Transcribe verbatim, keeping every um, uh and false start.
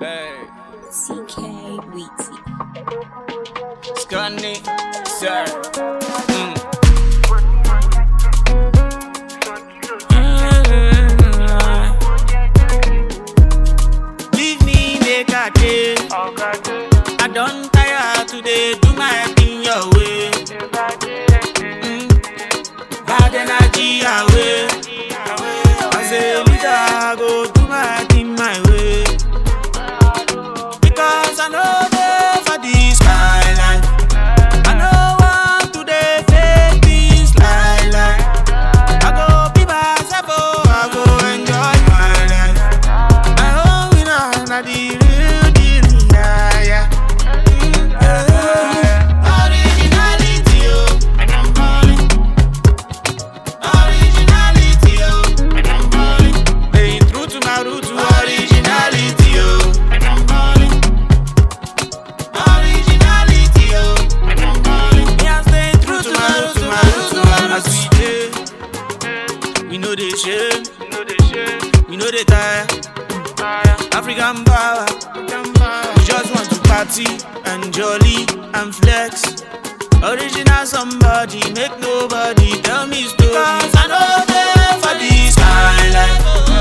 Hey, C K Weezy. Scunny, sir. Mm. Leave me, make a day. I don't tire today, do my thing your way. Mm. Bad energy away. As a leader, I go do my thing my way. Because I know they for this skyline. I know want to they fake this lie lie. I go be myself, oh, I go enjoy my life. My own winner, not the real deal, yeah, yeah. Mm, yeah. Originality, oh, and I'm calling. Originality, oh, and I'm calling. Staying true to my roots, to originality, oh, and I'm calling. Originality, oh, and I'm calling. Me, I'm staying true to my roots, to my roots, to my roots. As we dey, we know they shame, we know they tire. African power, we just want to party and jolly and flex. Original somebody, make nobody tell me story. Cause I know they for this skyline.